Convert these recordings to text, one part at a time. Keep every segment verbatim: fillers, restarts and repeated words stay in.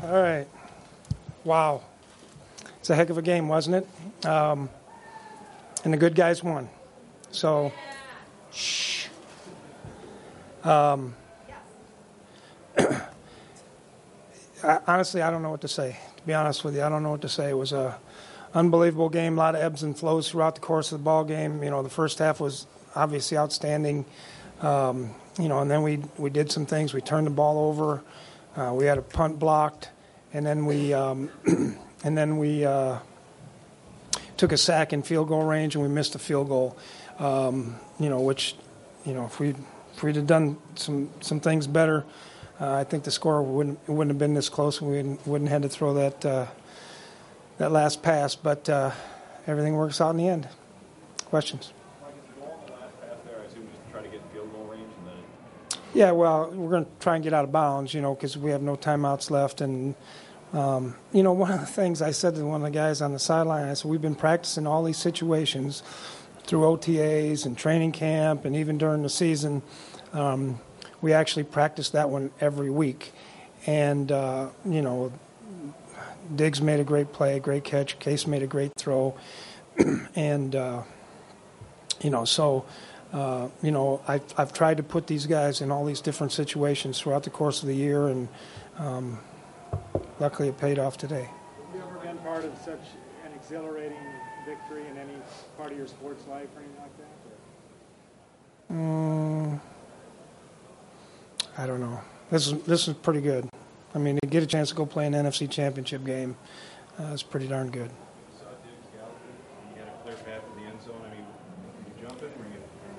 All right. Wow. It's a heck of a game, wasn't it? Um, and the good guys won. So, shh. Um, I, honestly, I don't know what to say. To be honest with you, I don't know what to say. It was a unbelievable game, a lot of ebbs and flows throughout the course of the ball game. You know, the first half was obviously outstanding. Um, you know, and then we we did some things. We turned the ball over. Uh, we had a punt blocked, and then we um, and then we uh, took a sack in field goal range, and we missed a field goal. Um, you know, which, you know, if we if we'd have done some some things better, uh, I think the score wouldn't it wouldn't have been this close, and we wouldn't, wouldn't have had to throw that uh, that last pass. But uh, everything works out in the end. Questions? Yeah, well, we're going to try and get out of bounds, you know, because we have no timeouts left. And, um, you know, one of the things I said to one of the guys on the sideline, I said, we've been practicing all these situations through O T As and training camp and even during the season. Um, we actually practice that one every week. And, uh, you know, Diggs made a great play, a great catch. Case made a great throw. and, uh, you know, so... Uh, you know, I've, I've tried to put these guys in all these different situations throughout the course of the year, and um, luckily it paid off today. Have you ever been part of such an exhilarating victory in any part of your sports life or anything like that? Mm, I don't know. This is this is pretty good. I mean, to get a chance to go play an N F C Championship game uh, is pretty darn good. You saw Diggs gallop it. You had a clear path to the end zone. I mean, did you jump in? Were you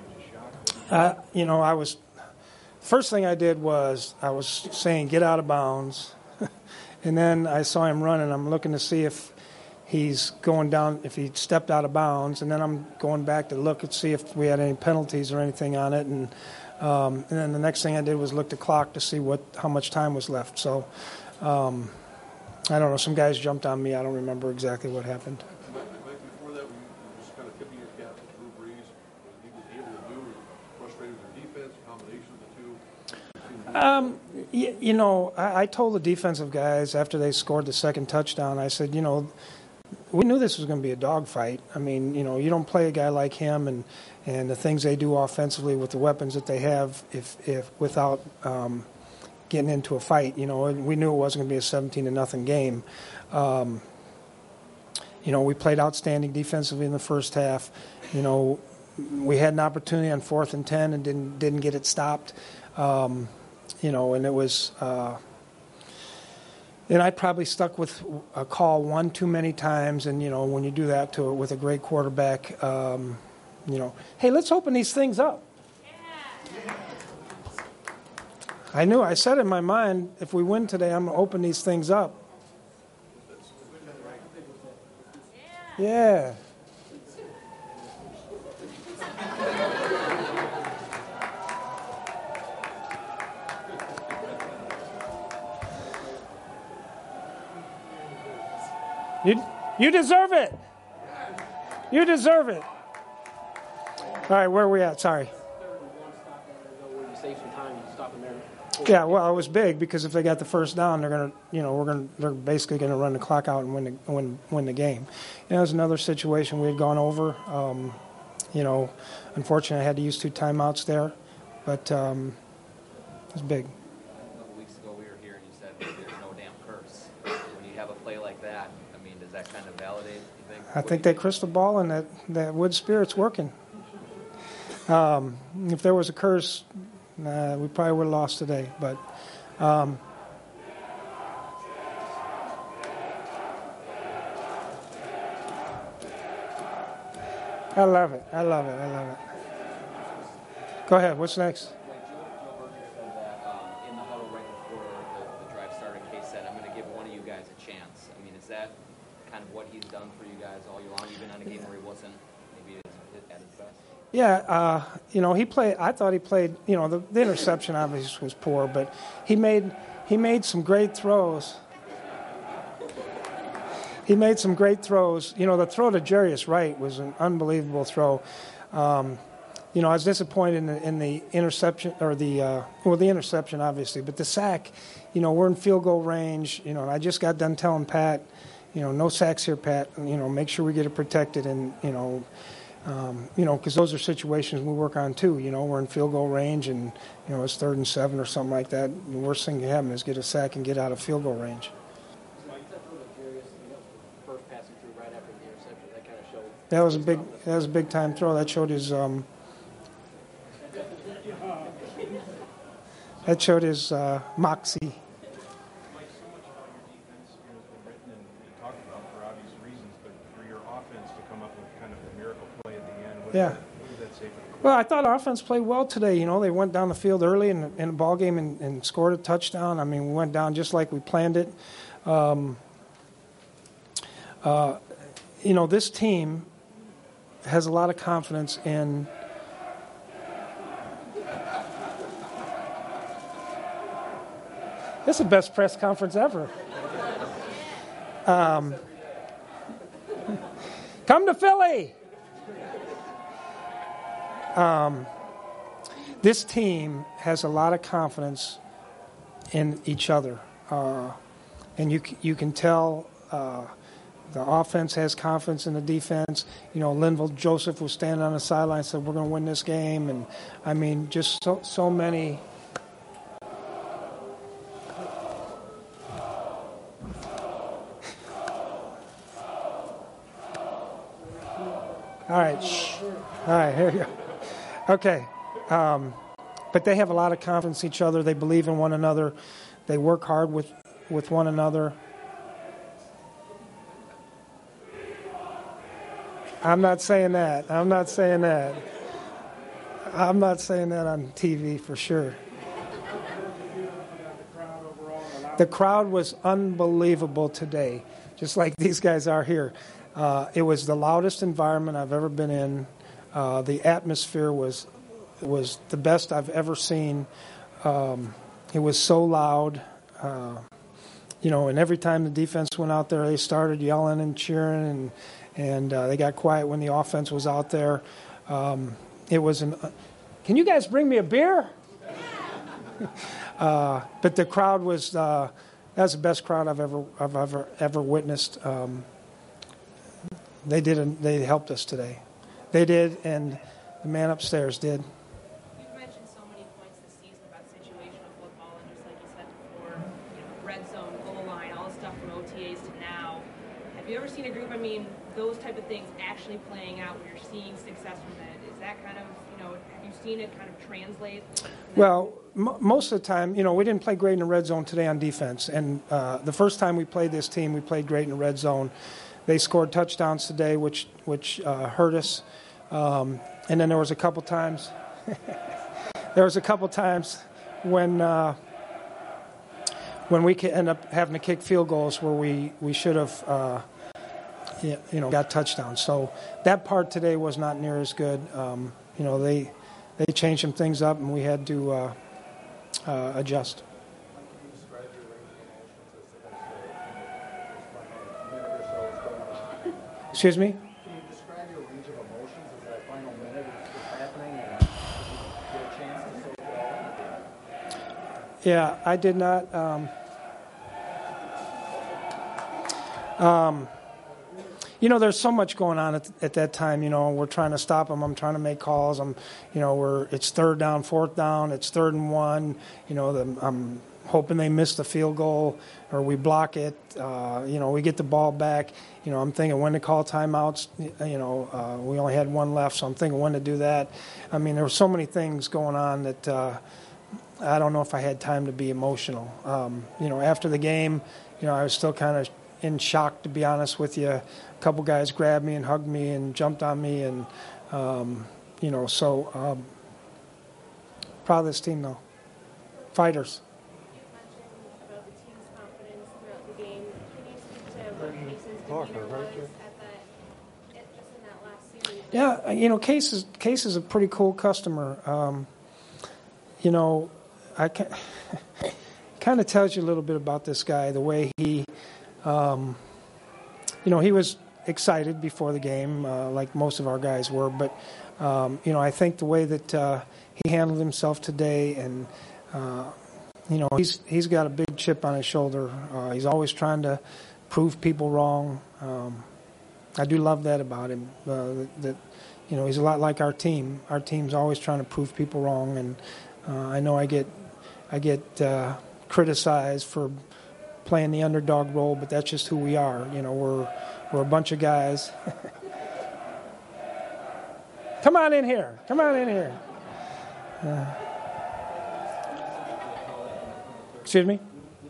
Uh, you know, I was first thing I did was I was saying get out of bounds, and then I saw him running. I'm looking to see if he's going down, if he stepped out of bounds, and then I'm going back to look and see if we had any penalties or anything on it. And um, and then the next thing I did was look the clock to see what how much time was left. So um, I don't know. Some guys jumped on me. I don't remember exactly what happened. Before that, were you just kind of tipping your cap to Drew Brees? What he was able to do, frustrated with the defense, combination of the two? Um, you, you know, I, I told the defensive guys after they scored the second touchdown, I said, you know, we knew this was going to be a dogfight. I mean, you know, you don't play a guy like him and, and the things they do offensively with the weapons that they have if if without um, getting into a fight. You know, we knew it wasn't going to be a seventeen to nothing game. Um, you know, we played outstanding defensively in the first half. You know, we had an opportunity on fourth and ten and didn't didn't get it stopped. Um, you know, and it was. Uh, And I probably stuck with a call one too many times, and you know when you do that to with a great quarterback, um, you know, hey, let's open these things up. Yeah. I knew. I said in my mind, if we win today, I'm going to open these things up. Yeah. yeah. You, you deserve it. You deserve it. All right, where are we at? Sorry. Yeah, well, it was big because if they got the first down, they're gonna, you know, we're gonna, they're basically gonna run the clock out and win the win win the game. You know, it was another situation we had gone over. Um, you know, unfortunately, I had to use two timeouts there, but um, it was big. A couple weeks ago, we were here and you said there's no damn curse. When you have a play like that, I mean, does that kind of validate, you think? I think that crystal ball and that, that wood spirit's working. Um, if there was a curse, uh, we probably would have lost today. But um, I love it. I love it. I love it. Go ahead. What's next? Yeah, uh, you know, he played. I thought he played. You know, the, the interception obviously was poor, but he made he made some great throws. He made some great throws. You know, the throw to Jarius Wright was an unbelievable throw. Um, you know, I was disappointed in the, in the interception or the uh, well, the interception obviously, but the sack. You know, we're in field goal range. You know, and I just got done telling Pat, you know, no sacks here, Pat. You know, make sure we get it protected, and you know, um, you know, because those are situations we work on too. You know, we're in field goal range, and you know, it's third and seven or something like that. The worst thing can happen is get a sack and get out of field goal range. That was a big. That was a big time throw. That showed his. Um, that showed his uh, moxie. Mike, so much about your defense has been written and talked about for obvious reasons, but for your offense to come up with kind of a miracle play at the end, what, Yeah. did, that, what did that say for the Well, I thought our offense played well today. You know, they went down the field early in, in the ball game and, and scored a touchdown. I mean, we went down just like we planned it. Um, uh, you know, this team has a lot of confidence in this is the best press conference ever. Um, come to Philly. Um, this team has a lot of confidence in each other, uh, and you you can tell. Uh, The offense has confidence in the defense. You know, Linville Joseph was standing on the sideline and said, we're going to win this game. And, I mean, just so, so many. All right. Shh. All right, here you go. Okay. Um, but they have a lot of confidence in each other. They believe in one another. They work hard with, with one another. I'm not saying that. I'm not saying that. I'm not saying that on T V for sure. The crowd was unbelievable today, just like these guys are here. Uh, it was the loudest environment I've ever been in. Uh, the atmosphere was was the best I've ever seen. Um, it was so loud. Uh, you know, and every time the defense went out there, they started yelling and cheering, and and uh, they got quiet when the offense was out there. Um, it was an. Uh, can you guys bring me a beer? uh, but the crowd was. Uh, that's the best crowd I've ever I've ever ever witnessed. Um, they did. A, they helped us today. They did, and the man upstairs did. You've mentioned so many points this season about situational football, and just like you said before, you know, red zone, goal line, all the stuff from O T As to now. Have you ever seen a group? I mean, those type of things actually playing out where you're seeing success from it. Is that kind of, you know, have you seen it kind of translate? Well, m- most of the time, you know, we didn't play great in the red zone today on defense. And uh, the first time we played this team, we played great in the red zone. They scored touchdowns today, which which uh, hurt us. Um, and then there was a couple times. there was a couple times when uh, when we could end up having to kick field goals where we we should have. Uh, you know, got touchdowns. So that part today was not near as good. Um, you know, they they changed some things up, and we had to uh, uh, adjust. Excuse me? Can you describe your range of emotions as that final minute is happening and you get a chance to soak it all in? Yeah, I did not. Um, um, You know, there's so much going on at, at that time. You know, we're trying to stop them. I'm trying to make calls. I'm, you know, we're it's third down, fourth down. It's third and one. You know, the, I'm hoping they miss the field goal or we block it. Uh, you know, we get the ball back. You know, I'm thinking when to call timeouts. You know, uh, we only had one left, so I'm thinking when to do that. I mean, there were so many things going on that uh, I don't know if I had time to be emotional. Um, you know, after the game, you know, I was still kind of in shock, to be honest with you. A couple guys grabbed me and hugged me and jumped on me, and um, you know, so um, proud of this team, though. Fighters. You mentioned about the team's confidence throughout the game. Can you speak to what Casey's demeanor was at that, at, just in that last series? Yeah, you know, Case is Case is a pretty cool customer. Um, you know, I can kind of tells you a little bit about this guy, the way he. Um, you know, he was excited before the game, uh, like most of our guys were, but um, you know, I think the way that uh, he handled himself today, and uh, you know, he's he's got a big chip on his shoulder. Uh, he's always trying to prove people wrong. Um, I do love that about him. Uh, that, that you know, he's a lot like our team. Our team's always trying to prove people wrong, and uh, I know I get I get uh, criticized for playing the underdog role, but that's just who we are. You know, we're we're a bunch of guys. Come on in here. Come on in here. Uh, excuse me?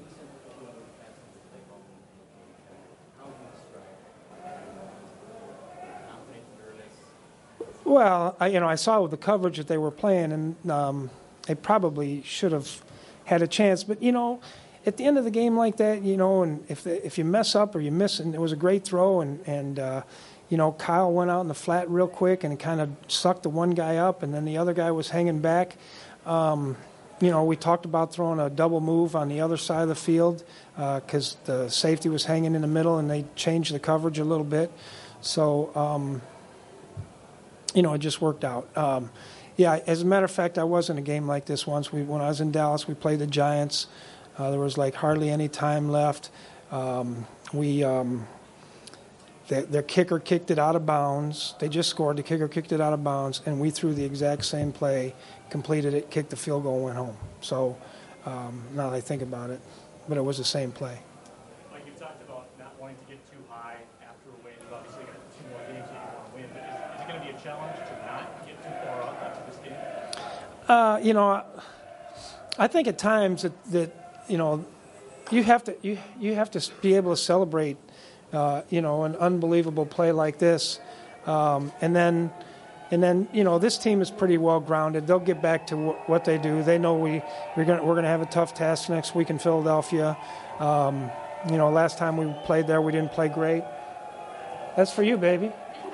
Well, I, you know, I saw with the coverage that they were playing, and um, they probably should have had a chance. But, you know, at the end of the game like that, you know, and if the, if you mess up or you miss, and it was a great throw, and, and uh, you know, Kyle went out in the flat real quick and kind of sucked the one guy up, and then the other guy was hanging back. Um, you know, we talked about throwing a double move on the other side of the field because uh, the safety was hanging in the middle, and they changed the coverage a little bit. So, um, you know, it just worked out. Um, yeah, as a matter of fact, I was in a game like this once. We, when I was in Dallas, we played the Giants. Uh, there was like hardly any time left. Um, we... Um, Their, their kicker kicked it out of bounds. They just scored. The kicker kicked it out of bounds, and we threw the exact same play, completed it, kicked the field goal, and went home. So um, now that I think about it, but it was the same play. Like you talked about not wanting to get too high after a win. You've obviously got two more games that you want to win. But is, is it going to be a challenge to not get too far up after this game? Uh, you know, I think at times that, that you know you have to you you have to be able to celebrate. Uh, you know, an unbelievable play like this, um, and then, and then, you know, this team is pretty well grounded. They'll get back to w- what they do. They know we we're going we're going to have a tough task next week in Philadelphia. Um, you know, last time we played there, we didn't play great. That's for you, baby.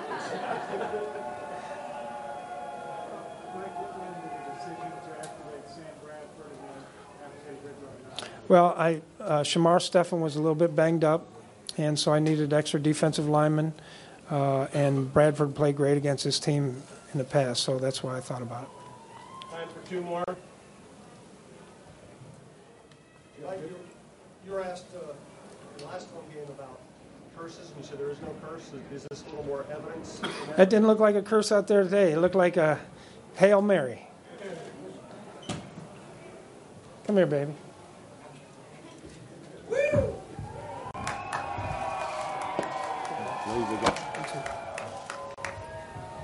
Well, I uh, Shamar Stephan was a little bit banged up. And so I needed extra defensive linemen, uh, and Bradford played great against this team in the past, so that's why I thought about it. Time for two more. Mike, you, you were asked uh, in the last home game about curses, and you said there is no curse. Is, is this a little more evidence? That? That didn't look like a curse out there today. It looked like a Hail Mary. Come here, baby.